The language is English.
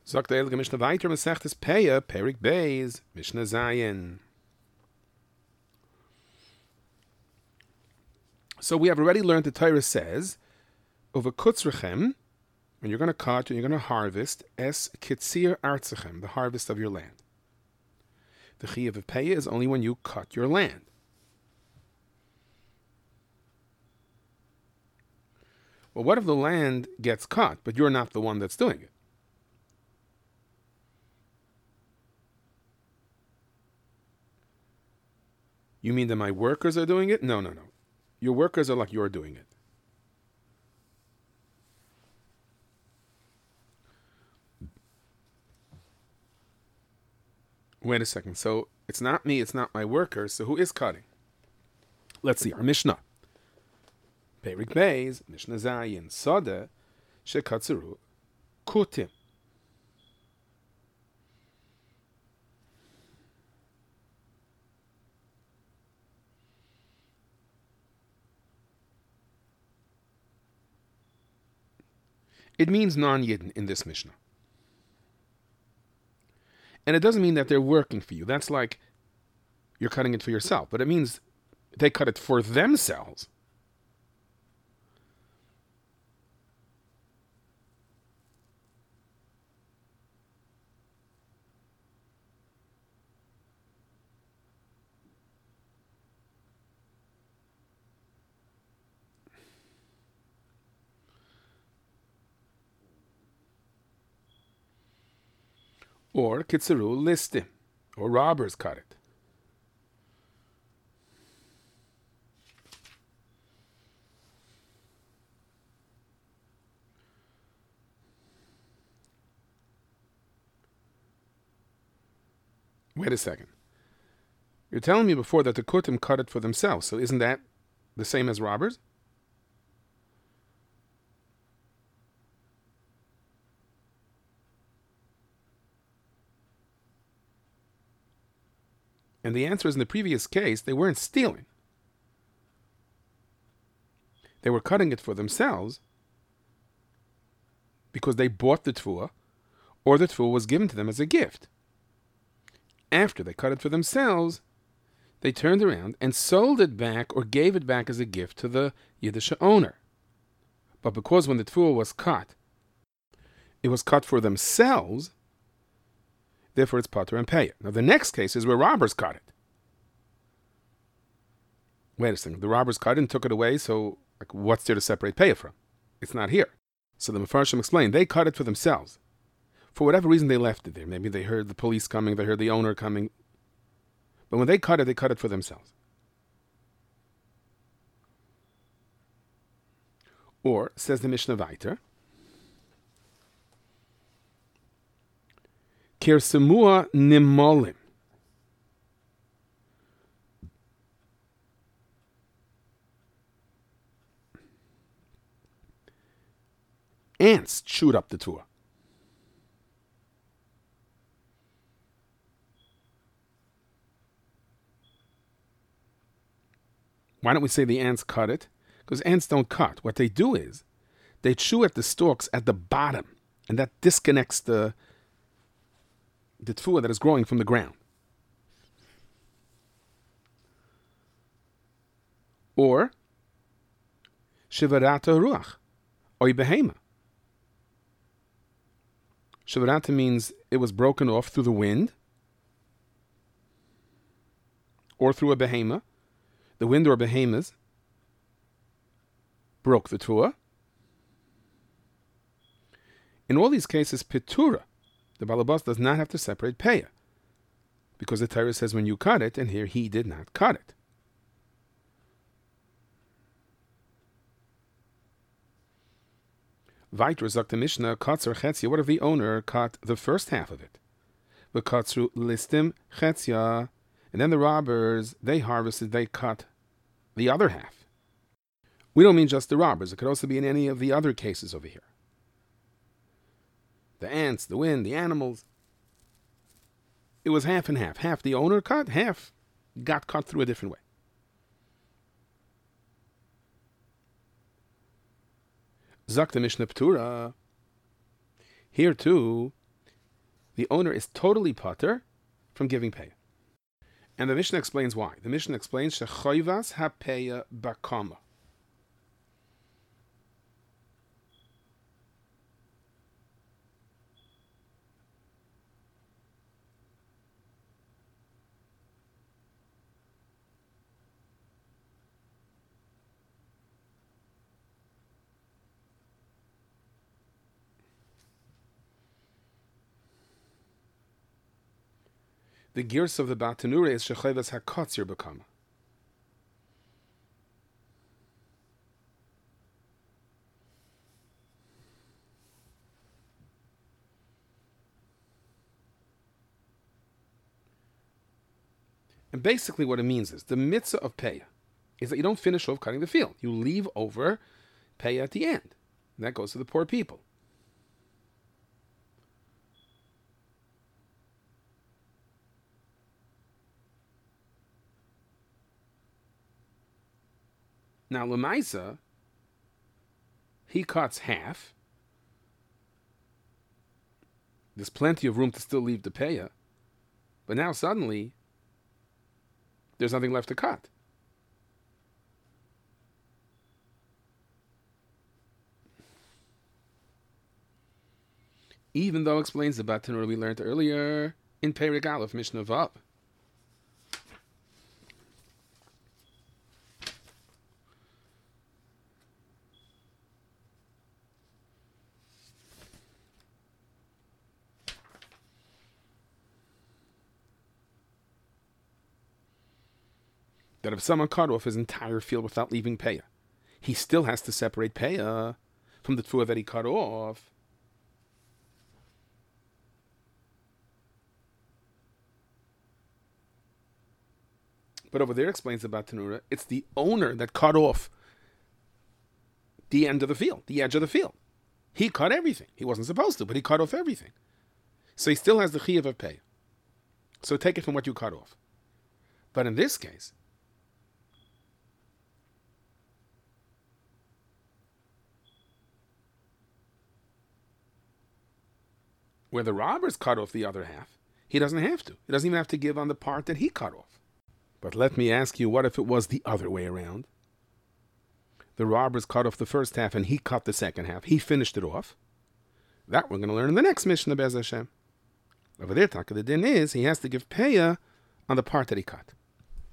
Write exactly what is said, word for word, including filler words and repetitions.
Sagt der Elige Mishnah weiter, Masechtes Peah, Perik Beis, Mishnah Zayin. So we have already learned the Torah says, over kutzrechem, when you're going to cut and you're going to harvest, es kitzir artzachem, the harvest of your land. The chiyuv of Peah is only when you cut your land. Well, what if the land gets cut, but you're not the one that's doing it? You mean that my workers are doing it? No, no, no. Your workers are like you're doing it. Wait a second. So it's not me, it's not my workers. So who is cutting? Let's see. Our Mishnah. Perik Beis, Mishnah Zayin, Soda, Shekatzeru, Kutim. It means non-Yidden in this Mishnah. And it doesn't mean that they're working for you. That's like you're cutting it for yourself. But it means they cut it for themselves. Or kitzeru listim, or robbers cut it. Wait a second. You're telling me before that the kutim cut it for themselves, so isn't that the same as robbers? And the answer is, in the previous case, they weren't stealing. They were cutting it for themselves because they bought the tefillah, or the tefillah was given to them as a gift. After they cut it for themselves, they turned around and sold it back or gave it back as a gift to the Yiddish owner. But because when the tefillah was cut, it was cut for themselves, therefore it's pater and peah. Now the next case is where robbers cut it. Wait a second, the robbers cut it and took it away, so like, what's there to separate peah from? It's not here. So the Mefarshim explained, they cut it for themselves. For whatever reason they left it there. Maybe they heard the police coming, they heard the owner coming. But when they cut it, they cut it for themselves. Or, says the Mishnah weiter, Kersemua nimolim. Ants chewed up the tuah. Why don't we say the ants cut it? Because ants don't cut. What they do is they chew at the stalks at the bottom, and that disconnects the the tefillah that is growing from the ground. Or shivarata ruach, oy behema. Shivarata means it was broken off through the wind, or through a behema. The wind or behemoths broke the tuah. In all these cases, petura, the balabas does not have to separate peah, because the Torah says when you cut it, and here he did not cut it. Weiter sagt the Mishnah, Katzer chetzia, what if the owner cut the first half of it? The katzru listim chetzia, and then the robbers, they harvested, they cut the other half. We don't mean just the robbers. It could also be in any of the other cases over here. The ants, the wind, the animals. It was half and half. Half the owner cut, half got cut through a different way. Zak the Mishnah Ptura. Here too, the owner is totally pater from giving payah. And the Mishnah explains why. The Mishnah explains shechoivas hapeya bakama. The gears of the Batanura is shechoivas hakotzir bakama. And basically what it means is, the mitzvah of payah is that you don't finish off cutting the field. You leave over payah at the end. And that goes to the poor people. Now, Lemaisa, he cuts half. There's plenty of room to still leave the payah. But now suddenly, there's nothing left to cut. Even though, explains the Batanura we learned earlier in Perek Aleph, Mishnah Vav, that if someone cut off his entire field without leaving payah, he still has to separate payah from the tefua that he cut off. But over there, explains about Tanura, it's the owner that cut off the end of the field, the edge of the field. He cut everything. He wasn't supposed to, but he cut off everything. So he still has the chiyuv of payah. So take it from what you cut off. But in this case, where the robbers cut off the other half, he doesn't have to. He doesn't even have to give on the part that he cut off. But let me ask you, what if it was the other way around? The robbers cut off the first half and he cut the second half. He finished it off. That we're going to learn in the next Mishnah, Be'ez Hashem. Over there, Taka, the din is he has to give payah on the part that he cut.